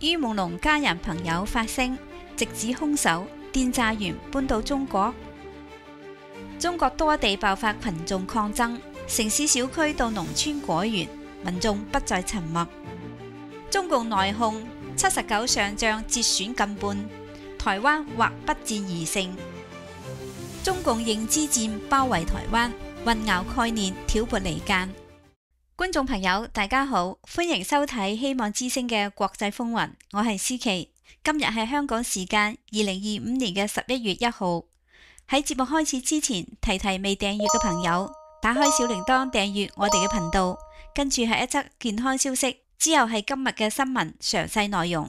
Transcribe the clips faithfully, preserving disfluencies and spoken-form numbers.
于夢龍家人朋友發聲，直指兇手電詐員搬到中國。中國多地爆發群眾抗爭，城市小區到農村果園，民眾不再沉默。中共內訌，七十九上將捷選近半，台灣或不戰而勝。中共認知戰包圍台灣，混淆概念，挑撥離間。觀眾朋友，大家好，歡迎收睇希望之聲嘅國際風雲，我係思琪。今日係香港時間二零二五年嘅十一月一號。喺節目開始之前，提提未訂閱嘅朋友，打開小鈴鐺訂閱我哋嘅頻道。跟住係一則健康消息，之後係今日嘅新聞詳細內容。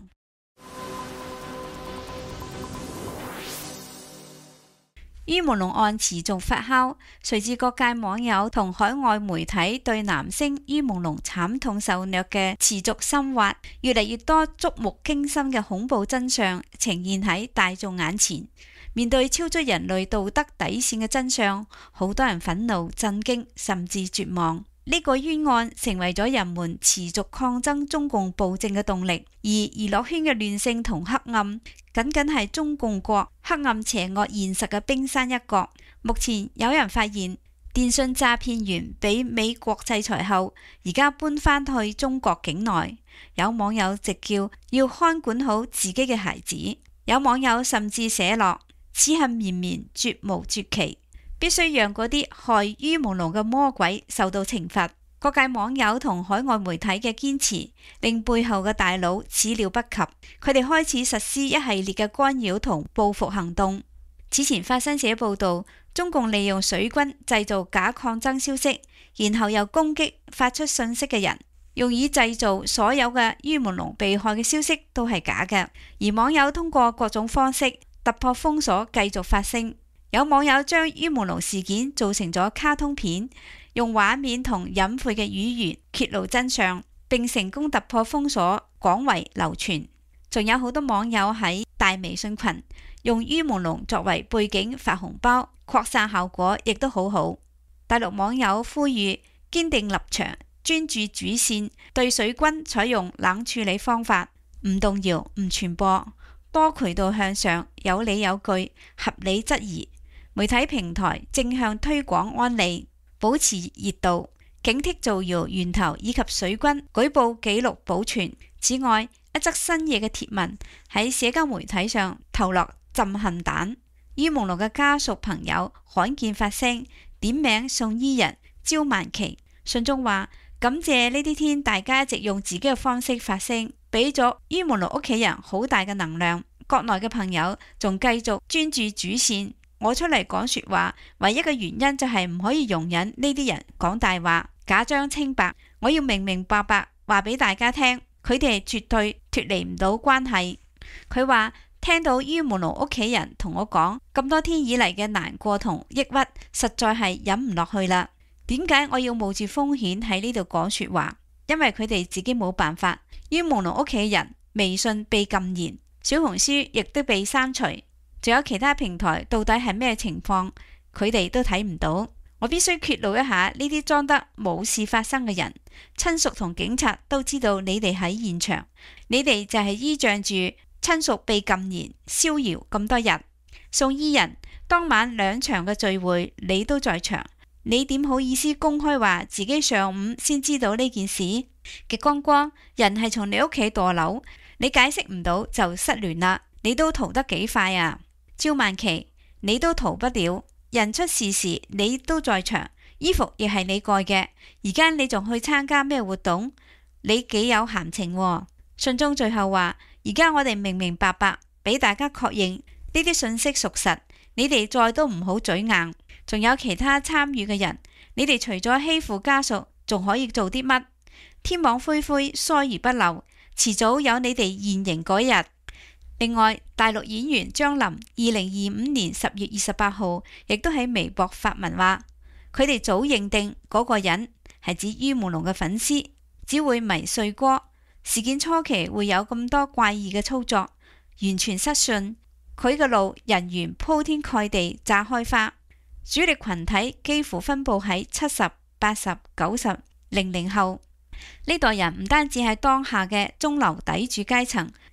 於夢龍案持續發酵，隨住各界網友同海外媒體對男星於夢龍慘痛受虐嘅持續深挖，越嚟越多觸目驚心嘅恐怖真相呈現喺大眾眼前。面對超出人類道德底線嘅真相，好多人憤怒、震驚，甚至絕望。呢個冤案成為咗人們持續抗爭中共暴政嘅動力，而娛樂圈嘅亂性同黑暗，僅僅係中共國黑暗邪惡現實嘅冰山一角。目前有人發現，電信詐騙員被美國制裁後，而家搬返去中國境內。有網友直叫要看管好自己嘅孩子，有網友甚至寫落此恨綿綿，絕無絕期。必須讓嗰啲害於夢龍嘅魔鬼受到懲罰。各界網友同海外媒體嘅堅持，令背後嘅大佬始料不及，佢哋開始實施一系列嘅干擾同報復行動。此前法新社報道，中共利用水軍製造假抗爭消息，然後又攻擊發出信息嘅人，用以製造所有嘅於夢龍被害嘅消息都係假嘅。而網友通過各種方式突破封鎖，繼續發聲。有網友將於夢龍事件做成咗卡通片，用畫面同隱晦嘅語言揭露真相，並成功突破封鎖，廣為流傳。仲有好多網友喺大微信群用於夢龍作為背景發紅包，擴散效果亦都好好。大陸網友呼籲堅定立場，專注主線，對水軍採用冷處理方法，唔動搖，唔傳播，多渠道向上，有理有據，合理質疑。媒體平台正向推廣安利，保持熱度，警惕造謠源頭以及水軍舉報記錄保存。此外，一則新嘢嘅貼文喺社交媒體上投落震撼彈。於夢龍嘅家屬朋友罕見發聲，點名送伊人焦萬琪。信中話感謝呢啲天，大家一直用自己嘅方式發聲，俾咗於夢龍屋企人好大嘅能量。國內嘅朋友仲繼續專注主線。我出嚟講說話，唯一嘅原因就係唔可以容忍呢啲人講大話、假裝清白。我要明明白白話俾大家聽，佢哋係絕對脫離唔到關係。佢話聽到於夢龍屋企人同我講咁多天以嚟嘅難過同抑鬱，實在係忍唔落去啦。點解我要冒住風險喺呢度講說話？因為佢哋自己冇辦法。於夢龍屋企人微信被禁言，小紅書亦都被刪除。仲有其他平台到底係咩情況，佢哋都睇唔到。我必須揭露一下呢啲裝得冇事發生嘅人，親屬同警察都知道你哋喺現場，你哋就係依仗住親屬被禁言逍遙咁多日。送伊人當晚兩場嘅聚會你都在場，你點好意思公開話自己上午先知道呢件事？極光光，人係從你屋企墮樓，你解釋唔到就失聯啦，你都逃得幾快啊！焦萬琪，你都逃不了。人出事時你都在場，衣服亦係你蓋嘅，而家你仲去參加咩活動？你幾有閒情喎。信中最後話，而家我哋明明白白俾大家確認呢啲信息屬實，你哋再都唔好嘴硬。仲有其他參與嘅人，你哋除咗欺負家屬，仲可以做啲乜？天網恢恢，疏而不漏，遲早有你哋現形嗰日。另外，大陸演員張琳二零二五年十月二十八號亦都喺微博發文話，佢哋早認定嗰個人係指於夢龍嘅粉絲，只會迷碎歌。事件初期會有咁多怪異嘅操作，完全失信。佢嘅路人緣鋪天蓋地炸開花，主力群體幾乎分佈喺七十、八十、九十、零零後。呢代人唔單止係當下嘅中流砥柱階層，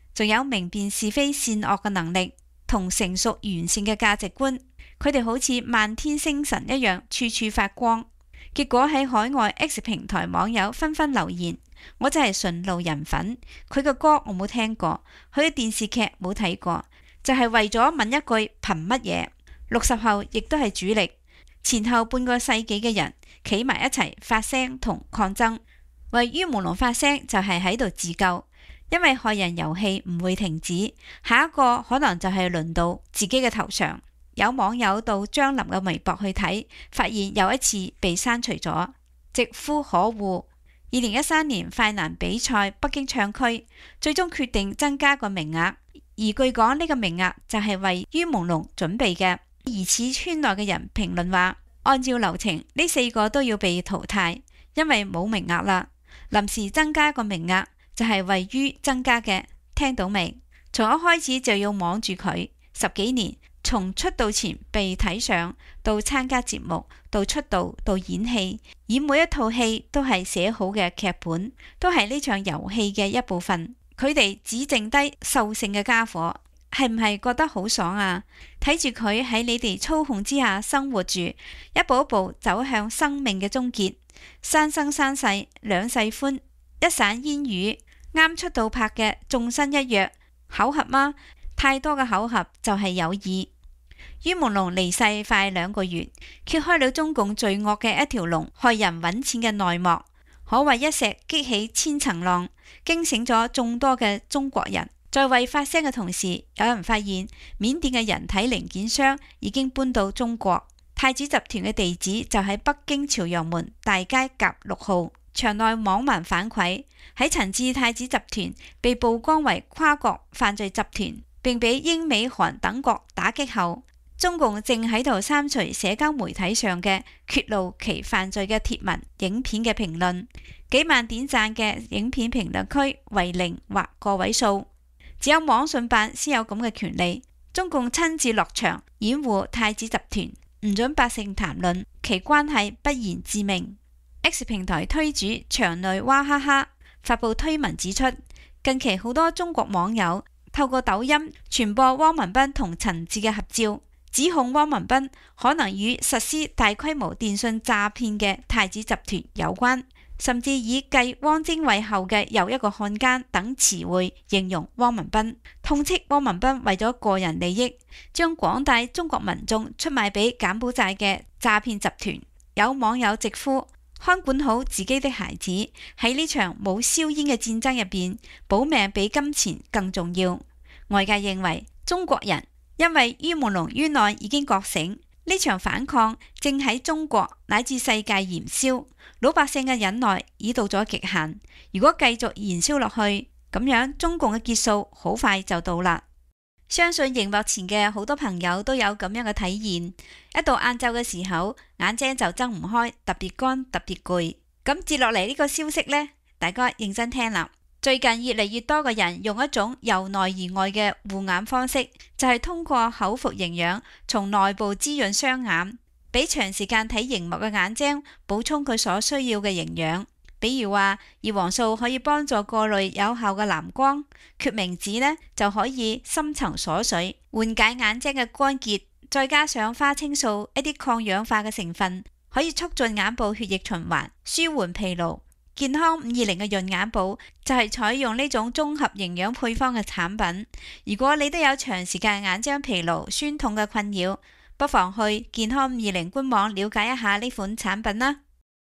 仲有明辨是非善惡嘅能力同成熟完善嘅價值觀。佢哋好似漫天星辰一樣，處處發光。結果喺海外 X 平台網友紛紛留言：我就係純路人粉，佢嘅歌我冇聽過，佢嘅電視劇冇睇過，就係為咗問一句憑乜嘢？六十後亦都係主力，前後半個世紀嘅人企埋一齊發聲同抗爭，為於朦朧發聲就係喺度自救，因為害人遊戲唔會停止，下一個可能就係輪到自己嘅頭上。有網友到張琳嘅微博去睇，發現又一次被刪除咗，直呼可惡。二零一三年快男比賽北京唱區，最終決定增加個名額，而據講呢個名額就係為於朦朧準備嘅。疑似圈內嘅人評論話，按照流程呢四個都要被淘汰，因為冇名額啦。臨時增加個名額就係為於增加嘅，聽到未？從一開始就要網住佢十幾年。從出道前被睇上，到參加節目，到出道，到演戲，而每一套戲都係寫好嘅劇本，都係呢場遊戲嘅一部分。佢哋只剩低獸性嘅家伙，係唔係覺得好爽啊？睇住佢喺你哋操控之下生活住，一步一步走向生命嘅終結。三生三世兩世歡，一散煙雨，啱出道拍嘅眾生一約，巧合嗎？太多嘅巧合就係有意。於朦朧離世快兩個月，揭開了中共罪惡嘅一條龍害人揾錢嘅內幕，可謂一石激起千層浪，驚醒咗眾多嘅中國人。在為發聲嘅同時，有人發現緬甸嘅人體零件商已經搬到中國，太子集團嘅地址就喺北京朝陽門大街甲六號。場內網民反饋，喺陳志太子集團被曝光為跨國犯罪集團，並俾英美韓等國打擊後，中共正喺度刪除社交媒體上嘅揭露其犯罪嘅貼文、影片嘅評論。幾萬點讚嘅影片評論區為零或個位數，只有網信辦先有咁嘅權利。中共親自落場掩護太子集團，唔准百姓談論，其關係不言自明。X 平台推主場內娃哈哈發布推文指出，近期好多中國網友透過抖音傳播汪文斌同陳志嘅合照，指控汪文斌可能與實施大規模電信詐騙嘅太子集團有關，甚至以繼汪精衛後嘅又一個漢奸等詞彙形容汪文斌，痛斥汪文斌為咗個人利益，將廣大中國民眾出賣俾柬埔寨嘅詐騙集團。有網友直呼，看管好自己的孩子，喺呢場冇硝煙嘅戰爭入邊，保命比金錢更重要。外界認為中國人因為於朦朧於內已經覺醒，呢場反抗正喺中國乃至世界燃燒，老百姓嘅忍耐已到咗極限。如果繼續燃燒落去，咁樣中共嘅結束好快就到啦。相信熒幕前嘅好多朋友都有咁樣嘅體驗，一到晏晝嘅時候，眼睛就睜唔開，特別乾，特別攰。咁接落嚟呢個消息呢，大家認真聽啦。最近越嚟越多嘅人用一種由內而外嘅護眼方式，就係通過口服營養，從內部滋潤雙眼，俾長時間睇熒幕嘅眼睛補充佢所需要嘅營養。比如話，葉黃素可以幫助過濾有效嘅藍光，決明子呢就可以深層鎖水，緩解眼睛嘅乾結，再加上花青素一啲抗氧化嘅成分，可以促進眼部血液循環，舒緩疲勞。健康五二零嘅潤眼寶就係採用呢種綜合營養配方嘅產品。如果你都有長時間眼睛疲勞、酸痛嘅困擾，不妨去健康五二零官網了解一下呢款產品啦。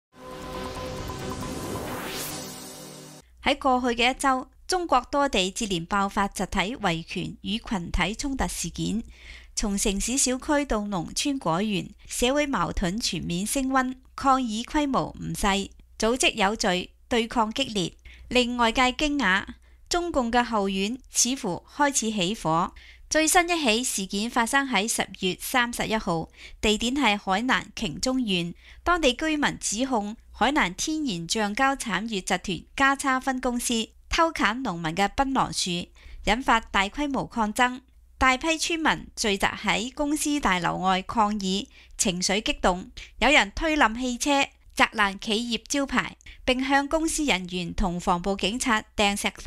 喺過去嘅一周，中國多地接連爆發集體維權與群體衝突事件，從城市小區到農村果園，社會矛盾全面升溫，抗議規模唔細，組織有序，對抗激烈，令外界驚訝。中共嘅後院似乎開始起火。最新一起事件發生喺十月三十一號，地點係海南瓊中縣，當地居民指控海南天然橡膠產業集團加差分公司偷砍農民嘅檳榔樹，引發大規模抗爭。大批村民聚集喺公司大樓外抗議，情緒激動，有人推冧汽車，砸爛企業招牌，並向公司人員同防暴警察掟石塊。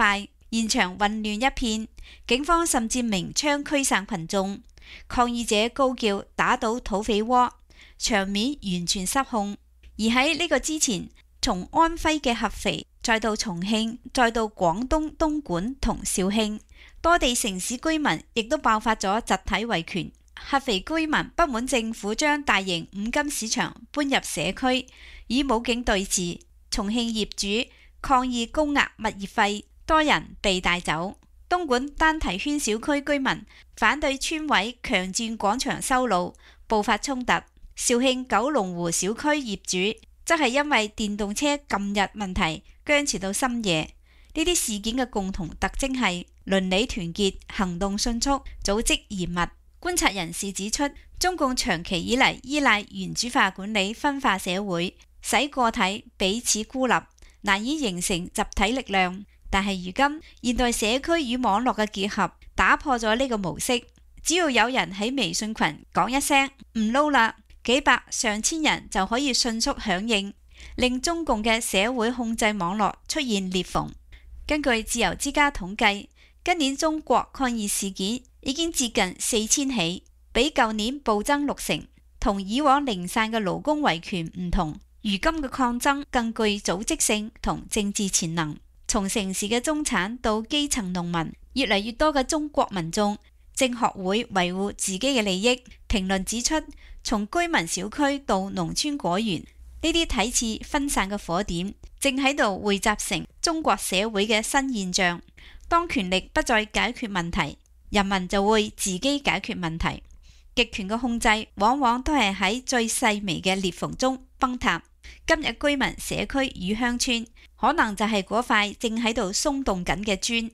現場混亂一片，警方甚至鳴槍驅散群眾，抗議者高叫打倒土匪窩，場面完全失控。而喺呢個之前，從安徽嘅合肥，再到重慶，再到廣東東莞同肇慶，多地城市居民亦都爆發咗集體維權。合肥居民不滿政府將大型五金市場搬入社區，與武警對峙。重慶業主抗議高額物業費，多人被帶走。東莞丹提圈小區居民反對村委強佔廣場修路，爆發衝突。肇慶九龍湖小區業主則係因為電動車禁日問題僵持到深夜。呢啲事件嘅共同特徵係倫理團結、行動迅速、組織嚴密。觀察人士指出，中共長期以嚟依賴原子化管理分化社會，使個體彼此孤立，難以形成集體力量。但係如今現代社區與網絡嘅結合打破咗呢個模式，只要有人喺微信群講一聲唔撈啦，幾百上千人就可以迅速響應，令中共嘅社會控制網絡出現裂縫。根據自由之家統計，今年中國抗議事件已經接近四千起，比舊年暴增六成。同以往零散嘅勞工維權唔同，如今嘅抗爭更具組織性同政治潛能。從城市嘅中產到基層農民，越嚟越多嘅中國民眾正學會維護自己嘅利益。評論指出，從居民小區到農村果園，呢啲睇似分散嘅火點，正喺度匯集成中國社會嘅新現象。當權力不再解決問題，人民就會自己解決問題。極權嘅控制往往都係喺最細微嘅裂縫中崩塌。今日居民社區與鄉村，可能就係嗰塊正喺度鬆動緊嘅磚。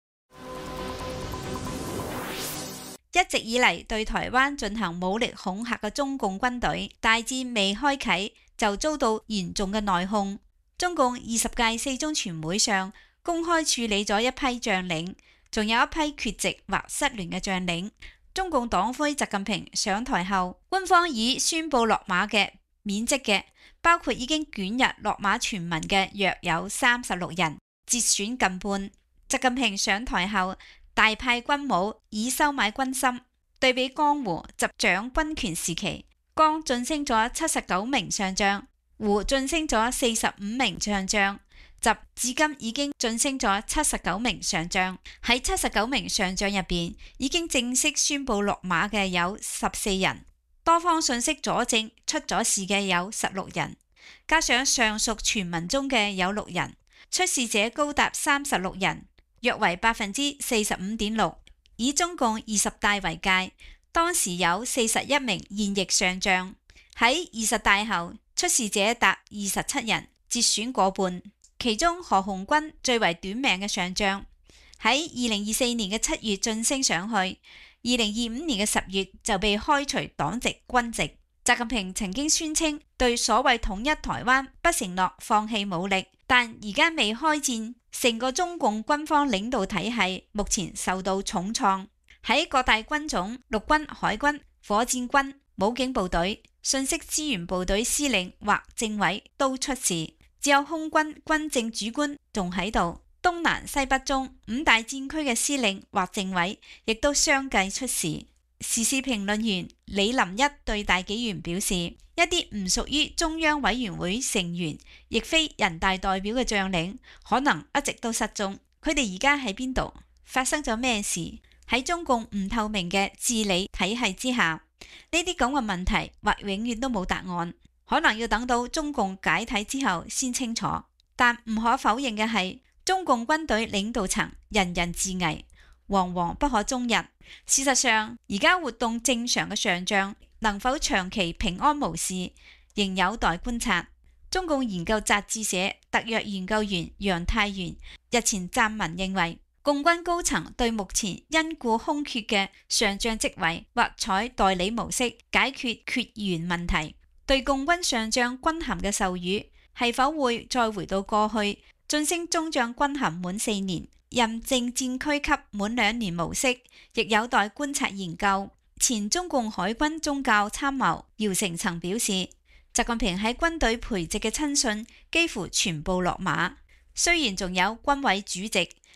一直以嚟對台灣進行武力恐嚇嘅中共軍隊，大戰未開啟就遭到嚴重嘅內訌。中共二十屆四中全會上公開處理咗一批將領，仲有一批缺席或失聯嘅將領。中共黨魁習近平上台後，官方已宣布落馬嘅、免職嘅，包括已經捲入落馬傳聞嘅約有三十六人，節選近半。習近平上台後，大派軍武以收買軍心，對比江湖執掌軍權時期，江晉升咗七十九名上將，胡晉升咗四十五名上將。習至今已經晉升咗七十九名上將，喺七十九名上將入邊，已經正式宣布落馬嘅有十四人，多方信息佐證出咗事嘅有十六人，加上上述傳聞中嘅有六人，出事者高達三十六人，約為百分之四十五點六。以中共二十大為界，當時有四十一名現役上將，喺二十大後出事者達二十七人，節選過半。其中何鴻鈞最為短命嘅上將，喺二零二四年嘅七月晉升上去，二零二五年嘅十月就被開除黨籍軍籍。習近平曾經宣稱對所謂統一台灣不承諾放棄武力，但而家未開戰，成個中共軍方領導體系目前受到重創，喺各大軍種、陸軍、海軍、火箭軍、武警部隊、信息資源部隊司令或政委都出事。只有空軍軍政主官仲喺度，東南西北中五大戰區嘅司令或政委亦都相繼出事。時事評論員李林一對大紀元表示，一啲唔屬於中央委員會成員，亦非人大代表嘅將領，可能一直都失蹤。佢哋而家喺邊度？發生咗咩事？喺中共唔透明嘅治理體系之下，呢啲咁嘅問題或永遠都冇答案。可能要等到中共解體之後先清楚，但唔可否認嘅係，中共軍隊領導層人人自危，惶惶不可終日。事實上，而家活動正常嘅上將能否長期平安無事，仍有待觀察。中共研究雜誌社特約研究員楊太元日前撰文認為，共軍高層對目前因故空缺嘅上將職位，或採代理模式解決缺員問題。對共軍上將軍銜嘅授予係否會再回到過去晉升中將軍銜滿四年，任正戰區級滿兩年模式，亦有待觀察研究。前中共海軍宗教參謀姚成曾表示，習近平喺軍隊培植嘅親信幾乎全部落馬，雖然仲有軍委主席、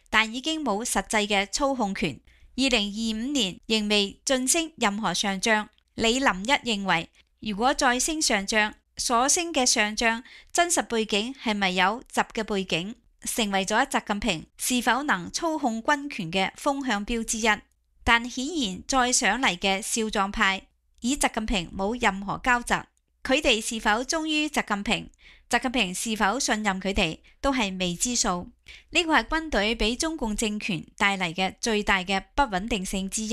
但已經冇實際嘅操控權。二零二五年仍未晉升任何上將。李林一認為，如果再升上將，所升嘅上將真實背景係咪有習嘅背景，成為咗習近平是否能操控軍權嘅風向標之一。但顯然再上嚟嘅少壯派與習近平冇任何交集，佢哋是否忠於習近平，習近平是否信任佢哋，都係未知數。呢個係軍隊俾中共政權帶嚟嘅最大嘅不穩定性之一。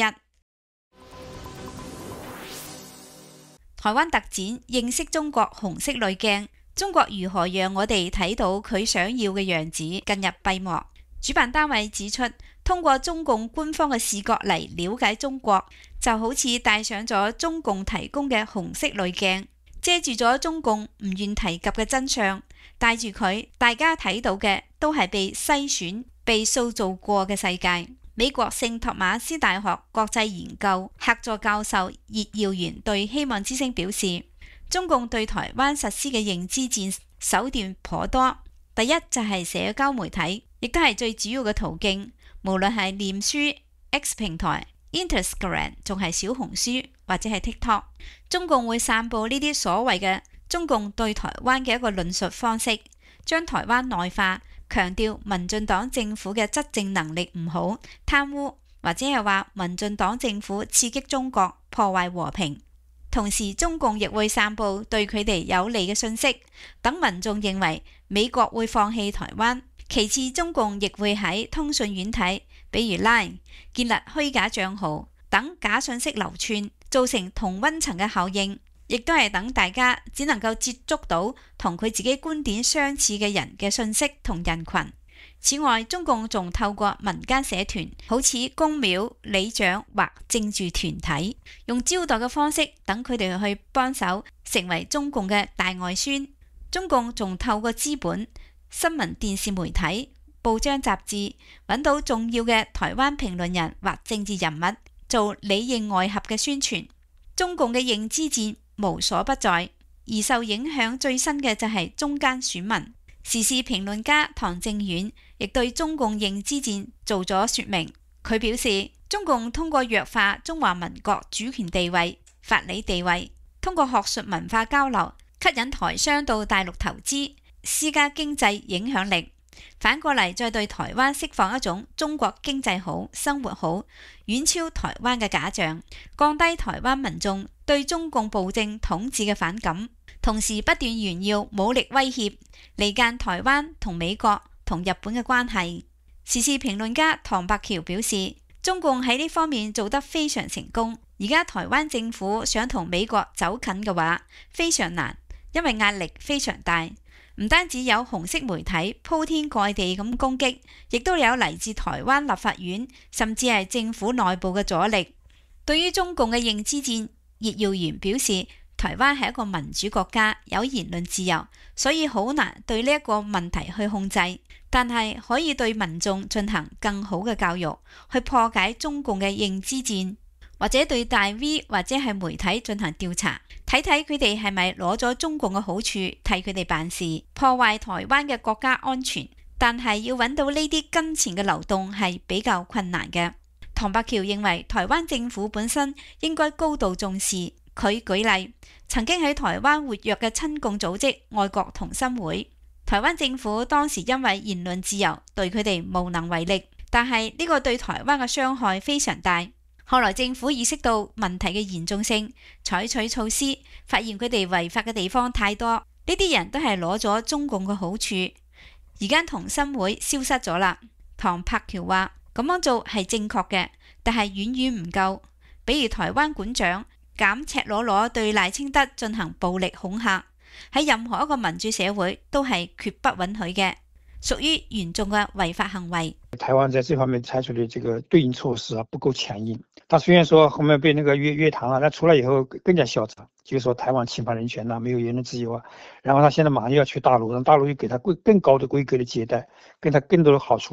台灣特展認識中國紅色濾鏡，中國如何讓我哋睇到佢想要嘅樣子，近日閉幕。主辦單位指出，通過中共官方嘅視覺嚟了解中國，就好似戴上咗中共提供嘅紅色濾鏡，遮住咗中共唔願提及嘅真相。戴住佢，大家睇到嘅都係被篩選、被塑造過嘅世界。美國聖托馬斯大學國際研究客座教授葉耀元對希望之聲表示，中共對台灣實施嘅認知戰手段頗多。第一就係社交媒體，亦都係最主要嘅途徑。無論係臉書、X 平台、Instagram， 仲係小紅書或者係 TikTok， 中共會散佈呢啲所謂嘅中共對台灣嘅一個論述方式，將台灣內化，強調民進黨政府嘅執政能力唔好、貪污，或者係話民進黨政府刺激中國破壞和平。同時，中共亦會散佈對佢哋有利嘅信息，等民眾認為美國會放棄台灣。其次，中共亦會喺通訊軟體，比如 Line 建立虛假賬號，等假信息流竄，造成同溫層嘅效應，亦都係等大家只能夠接觸到同佢自己觀點相似嘅人嘅信息同人群。此外，中共仲透過民間社團，好似宮廟、里長或政治團體，用招待嘅方式等佢哋去幫手，成為中共嘅大外宣。中共仲透過資本、新聞電視媒體、報章雜誌，揾到重要嘅台灣評論人或政治人物，做裡應外合嘅宣傳。中共嘅認知戰無所不在，而受影響最深嘅就係中間選民。時事評論家唐正遠亦對中共認知戰做咗說明。佢表示，中共通過弱化中華民國主權地位、法理地位，通過學術文化交流，吸引台商到大陸投資，施加經濟影響力。反過嚟再對台灣釋放一種中國經濟好、生活好，遠超台灣嘅假象，降低台灣民眾對中共暴政統治嘅反感，同時不斷炫耀武力威脅，離間台灣同美國同日本嘅關係。時事評論家唐伯橋表示，中共喺呢方面做得非常成功。而家台灣政府想同美國走近嘅話，非常難，因為壓力非常大。唔單止有紅色媒體鋪天蓋地咁攻擊，亦都有嚟自台灣立法院甚至係政府內部嘅阻力。對於中共嘅認知戰，葉耀元表示，台灣係一個民主國家，有言論自由，所以好難對呢一個問題去控制，但係可以對民眾進行更好嘅教育，去破解中共嘅認知戰，或者對大 V 或者係媒體進行調查，睇睇佢哋係咪攞咗中共嘅好處替佢哋辦事，破壞台灣嘅國家安全。但係要揾到呢啲金錢嘅流動係比較困難嘅。唐伯橋認為台灣政府本身應該高度重視。佢舉例，曾經喺台灣活躍嘅親共組織愛國同心會，台灣政府當時因為言論自由對佢哋無能為力，但係呢個對台灣嘅傷害非常大。後來政府意識到問題嘅嚴重性，採取措施，發現佢哋違法嘅地方太多，呢啲人都係攞咗中共嘅好處。而家同心會消失咗啦。唐伯橋話咁樣做係正確嘅，但係遠遠唔夠。比如台灣館長減赤裸裸對賴清德進行暴力恐嚇，喺任何一個民主社會都係絕不允許嘅，屬於嚴重嘅違法行為。 台灣在這方面採取的這個對應措施啊，不夠強硬。他雖然說後面被那個約約談了，但出來以後更加囂張，就是說台灣侵犯人權啊，沒有言論自由啊。然後他現在馬上要去大陸，讓大陸又給他更更高的規格的接待，給他更多的好處。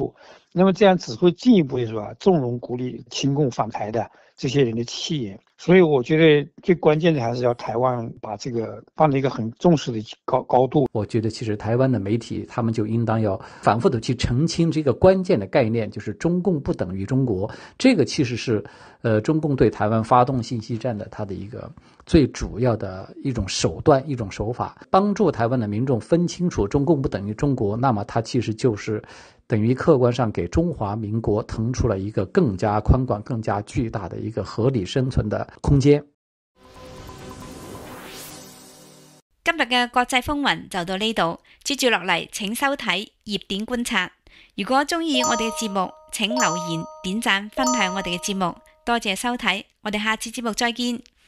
那麼這樣只會進一步是吧，縱容鼓勵親共反台的這些人的氣焰。所以我覺得最關鍵的還是要台灣把這個放在一個很重視的高高度。 我覺得其實台灣的媒體他們就應當要反覆的去澄清這個關鍵的概念，就是中共不等於中國。這個其實是呃中共對台灣發動信息戰的它的一個最主要的一種手段，一種手法，幫助台灣的民眾分清楚中共不等於中國，那麼它其實就是等於客觀上給中華民國騰出了一個更加寬廣、更加巨大的一個合理生存的空間。 今日嘅國際風雲就到呢度，接住落嚟請收睇熱點觀察。如果中意我哋嘅節目，請留言、點讚、分享我哋嘅節目。多謝收睇，我哋下次節目再見。